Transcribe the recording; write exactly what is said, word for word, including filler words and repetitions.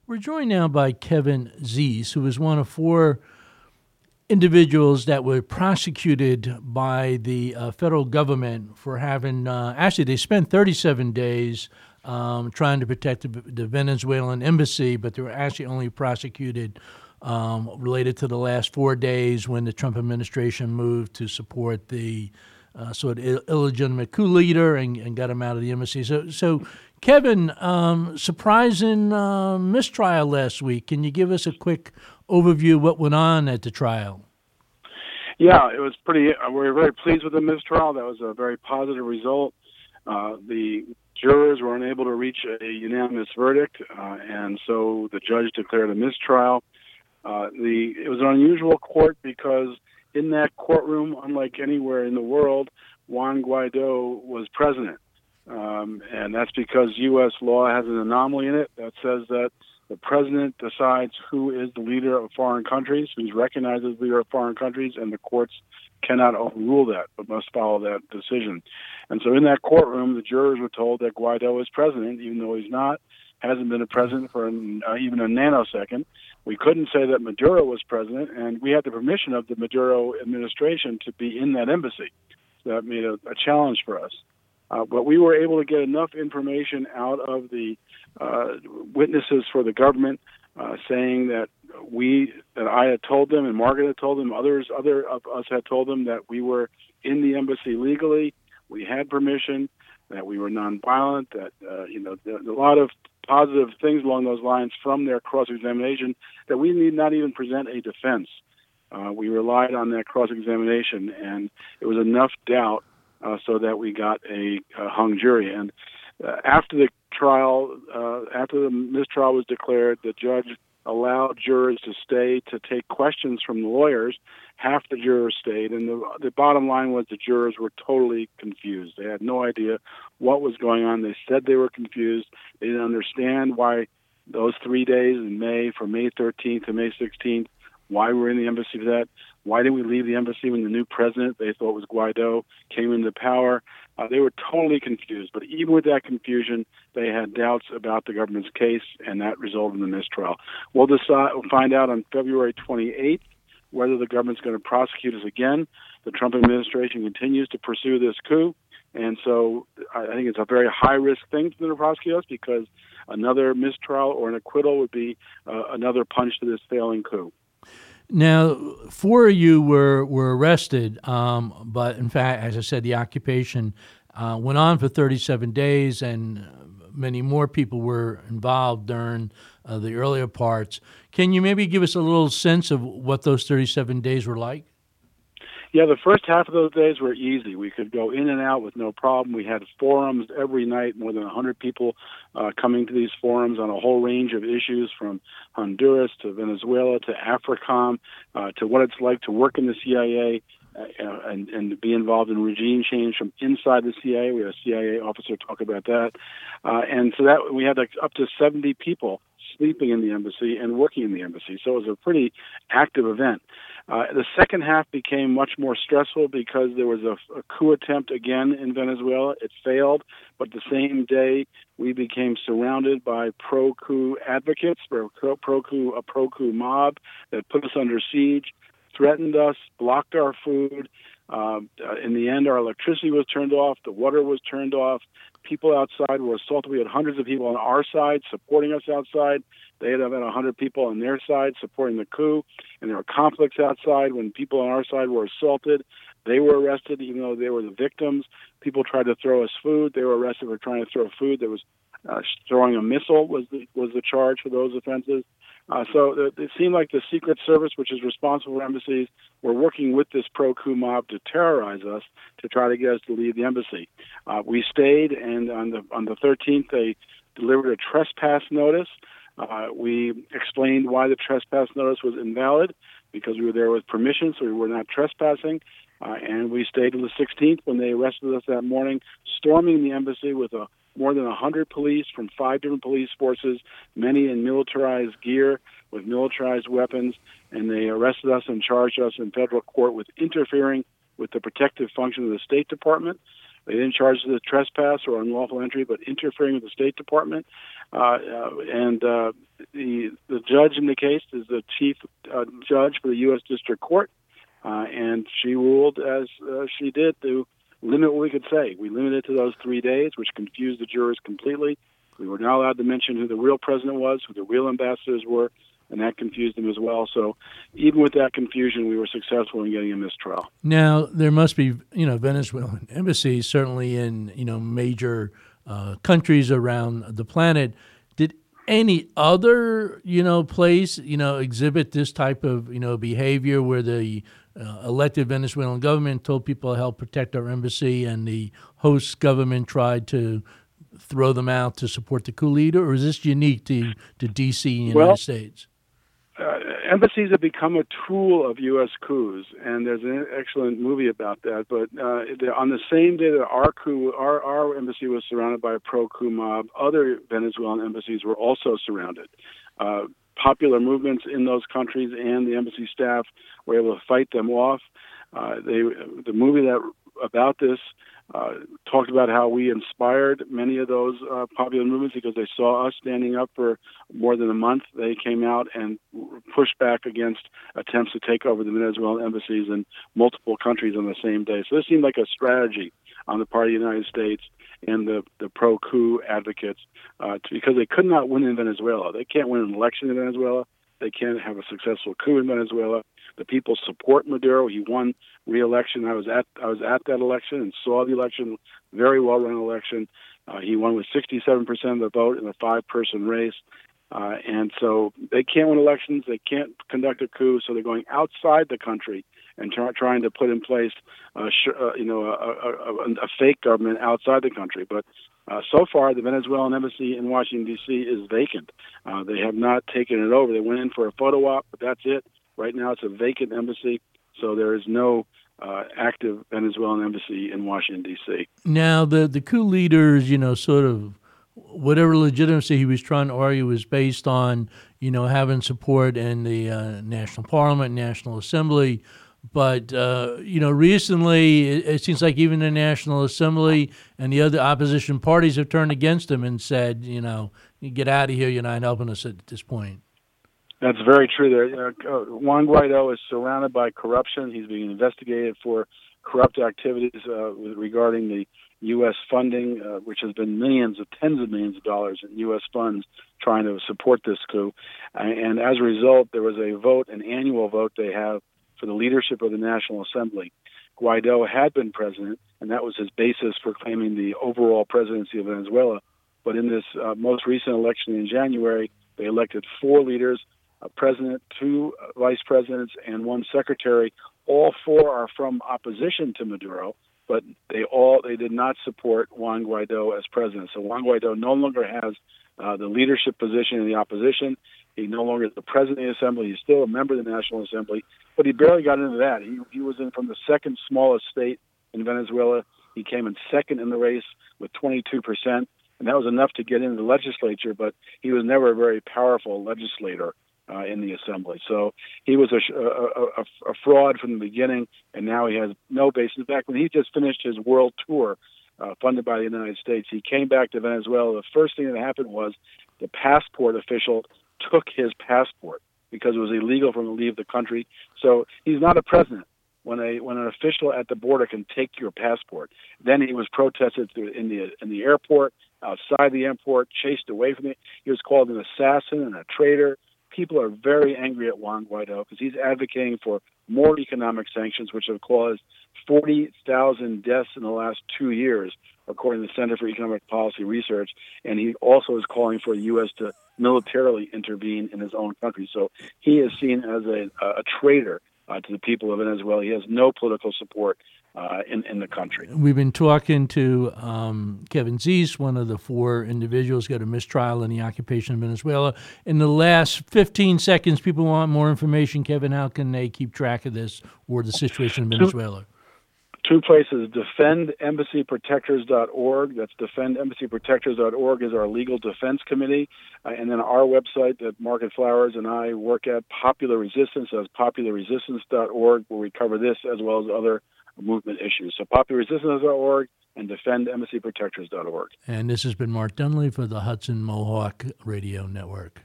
We're joined now by Kevin Zeese, who is one of four individuals that were prosecuted by the uh, federal government for having, uh, actually, they spent thirty-seven days um, trying to protect the, the Venezuelan embassy, but they were actually only prosecuted um, related to the last four days when the Trump administration moved to support the uh, sort of Ill- illegitimate coup leader and, and got him out of the embassy. So, so Kevin, um, surprising uh, mistrial last week. Can you give us a quick overview of what went on at the trial? Yeah, it was pretty. Uh, we were very pleased with the mistrial. That was a very positive result. Uh, the jurors were unable to reach a unanimous verdict, uh, and so the judge declared a mistrial. Uh, the it was an unusual court because in that courtroom, unlike anywhere in the world, Juan Guaido was president, um, and that's because U S law has an anomaly in it that says that the president decides who is the leader of foreign countries, who's recognized as the leader of foreign countries, and the courts cannot overrule that, but must follow that decision. And so in that courtroom, the jurors were told that Guaido is president, even though he's not, hasn't been a president for an, uh, even a nanosecond. We couldn't say that Maduro was president, and we had the permission of the Maduro administration to be in that embassy. So that made a, a challenge for us. Uh, but we were able to get enough information out of the uh, witnesses for the government, uh, saying that we, that I had told them, and Margaret had told them, others, other of us had told them that we were in the embassy legally, we had permission, that we were nonviolent, that uh, you know, there, a lot of positive things along those lines from their cross-examination, that we need not even present a defense. Uh, we relied on that cross-examination, and it was enough doubt Uh, so that we got a, a hung jury. And uh, after the trial, uh, after the mistrial was declared, the judge allowed jurors to stay to take questions from the lawyers. Half the jurors stayed, and the, the bottom line was the jurors were totally confused. They had no idea what was going on. They said they were confused. They didn't understand why those three days in May, from May thirteenth to May sixteenth, why we were in the embassy for that. Why didn't we leave the embassy when the new president, they thought was Guaido, came into power? Uh, they were totally confused. But even with that confusion, they had doubts about the government's case, and that resulted in the mistrial. We'll decide, we'll find out on February twenty-eighth whether the government's going to prosecute us again. The Trump administration continues to pursue this coup, and so I think it's a very high-risk thing for them to prosecute us, because another mistrial or an acquittal would be uh, another punch to this failing coup. Now, four of you were, were arrested, um, but in fact, as I said, the occupation uh, went on for thirty-seven days, and many more people were involved during uh, the earlier parts. Can you maybe give us a little sense of what those thirty-seven days were like? Yeah, the first half of those days were easy. We could go in and out with no problem. We had forums every night, more than one hundred people uh, coming to these forums on a whole range of issues, from Honduras to Venezuela to AFRICOM, uh, to what it's like to work in the C I A uh, and, and to be involved in regime change from inside the C I A. We had a C I A officer talk about that. Uh, and so that we had like up to seventy people sleeping in the embassy and working in the embassy. So it was a pretty active event. Uh, the second half became much more stressful because there was a, a coup attempt again in Venezuela. It failed, but the same day we became surrounded by pro-coup advocates, pro-coup, a pro-coup mob that put us under siege, threatened us, blocked our food. Um, uh, in the end, our electricity was turned off, the water was turned off. People outside were assaulted. We had hundreds of people on our side supporting us outside. They had about one hundred people on their side supporting the coup. And there were conflicts outside when people on our side were assaulted. They were arrested, even though they were the victims. People tried to throw us food. They were arrested for trying to throw food. There was uh, throwing a missile was the, was the charge for those offenses. Uh, so it, it seemed like the Secret Service, which is responsible for embassies, were working with this pro-coup mob to terrorize us, to try to get us to leave the embassy. Uh, we stayed, and on the on the thirteenth, they delivered a trespass notice. Uh, we explained why the trespass notice was invalid, because we were there with permission, so we were not trespassing. Uh, and we stayed till the sixteenth, when they arrested us that morning, storming the embassy with a more than one hundred police from five different police forces, many in militarized gear with militarized weapons, and they arrested us and charged us in federal court with interfering with the protective function of the State Department. They didn't charge us with trespass or unlawful entry, but interfering with the State Department. Uh, uh, and uh, the the judge in the case is the chief uh, judge for the U S District Court, uh, and she ruled as uh, she did to limit what we could say. We limited it to those three days, which confused the jurors completely. We were not allowed to mention who the real president was, who the real ambassadors were, and that confused them as well. So even with that confusion, we were successful in getting a mistrial. Now, there must be, you know, Venezuelan embassies, certainly in, you know, major uh, countries around the planet. Did any other, you know, place, you know, exhibit this type of, you know, behavior where the uh, elected Venezuelan government told people to help protect our embassy and the host government tried to throw them out to support the coup leader? Or is this unique to, to D C and the well, United States? Uh, embassies have become a tool of U S coups, and there's an excellent movie about that. But uh, on the same day that our coup, our, our embassy was surrounded by a pro-coup mob, other Venezuelan embassies were also surrounded. Uh, popular movements in those countries and the embassy staff were able to fight them off. Uh, they, the movie that about this Uh, talked about how we inspired many of those uh, popular movements because they saw us standing up for more than a month. They came out and pushed back against attempts to take over the Venezuelan embassies in multiple countries on the same day. So this seemed like a strategy on the part of the United States and the, the pro-coup advocates uh, to, because they could not win in Venezuela. They can't win an election in Venezuela. They can't have a successful coup in Venezuela. The people support Maduro. He won re-election. I was at I was at that election and saw the election, very well-run election. Uh, he won with sixty-seven percent of the vote in a five-person race. Uh, and so they can't win elections. They can't conduct a coup. So they're going outside the country and try, trying to put in place, uh, sh- uh, you know, a, a, a, a fake government outside the country. But uh, so far, the Venezuelan embassy in Washington, D C is vacant. Uh, they have not taken it over. They went in for a photo op, but that's it. Right now, it's a vacant embassy, so there is no uh, active Venezuelan embassy in Washington, D C. Now, the, the coup leaders, you know, sort of whatever legitimacy he was trying to argue was based on, you know, having support in the uh, National Parliament, National Assembly. But, uh, you know, recently it, it seems like even the National Assembly and the other opposition parties have turned against him and said, you know, you get out of here, you're not helping us at this point. That's very true. There, uh, Juan Guaido is surrounded by corruption. He's being investigated for corrupt activities uh, regarding the U S funding, uh, which has been millions of tens of millions of dollars in U S funds trying to support this coup. And as a result, there was a vote, an annual vote they have for the leadership of the National Assembly. Guaido had been president, and that was his basis for claiming the overall presidency of Venezuela. But in this uh, most recent election in January, they elected four leaders, a president, two vice presidents, and one secretary. All four are from opposition to Maduro, but they all they did not support Juan Guaido as president. So Juan Guaido no longer has uh, the leadership position in the opposition. He no longer is the president of the assembly. He's still a member of the National Assembly, but he barely got into that. He he was in from the second smallest state in Venezuela. He came in second in the race with twenty-two percent, and that was enough to get into the legislature, but he was never a very powerful legislator Uh, in the assembly. So he was a, a, a, a fraud from the beginning, and now he has no base. In fact, when he just finished his world tour uh, funded by the United States, he came back to Venezuela. The first thing that happened was the passport official took his passport because it was illegal for him to leave the country. So he's not a president. When a when an official at the border can take your passport, then he was protested in the in the airport, outside the airport, chased away from it. He was called an assassin and a traitor. People are very angry at Juan Guaido because he's advocating for more economic sanctions, which have caused forty thousand deaths in the last two years, according to the Center for Economic Policy Research. And he also is calling for the U S to militarily intervene in his own country. So he is seen as a, a traitor uh, to the people of Venezuela. He has no political support uh, in, in the country. We've been talking to um, Kevin Zeese, one of the four individuals got a mistrial in the occupation of Venezuela. In the last fifteen seconds, people want more information. Kevin, how can they keep track of this or the situation in Venezuela? Two places, defend embassy protectors dot org. That's defend embassy protectors dot org is our legal defense committee. Uh, and then our website that Market Flowers and I work at, Popular Resistance, that's popular resistance dot org, where we cover this as well as other movement issues. So popular resistance dot org and defend embassy protectors dot org. And this has been Mark Dunley for the Hudson Mohawk Radio Network.